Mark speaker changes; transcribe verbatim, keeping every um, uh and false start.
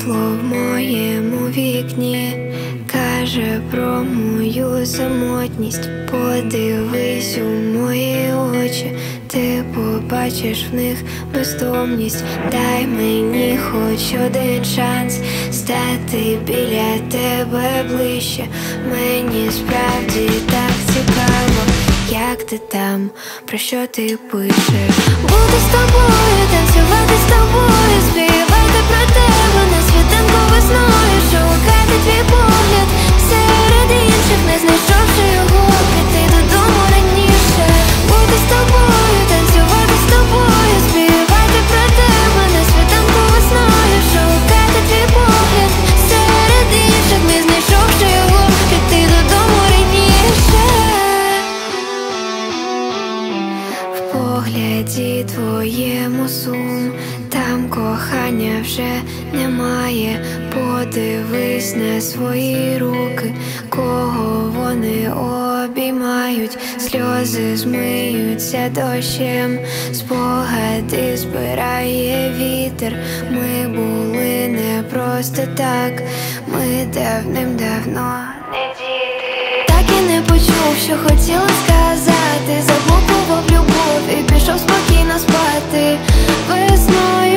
Speaker 1: світло в моєму вікні каже про мою самотність. Подивись у мої очі, ти побачиш в них бездомність. Дай мені хоч один шанс стати біля тебе ближче. Мені справді так цікаво, як ти там, про що ти пишеш. Бути з тобою, танцювати з тобою, співати про тебе на світанку весною, шукати твій погляд серед інших, не знайшовши його, прийти додому раніше. Бути з тобою, танцювати з тобою, співати про тебе на світанку весною, шукати твій погляд серед інших, не знайшовши його, прийти додому раніше. В погляді твоєму сум, там кохання вже немає. Подивись на свої руки, кого вони обіймають. Сльози змиються дощем, спогади збирає вітер. Ми були не просто так, ми давним-давно не діти. Так і не почув, що хотіла сказати, заблукував любов і пішов спокійно спати. Весною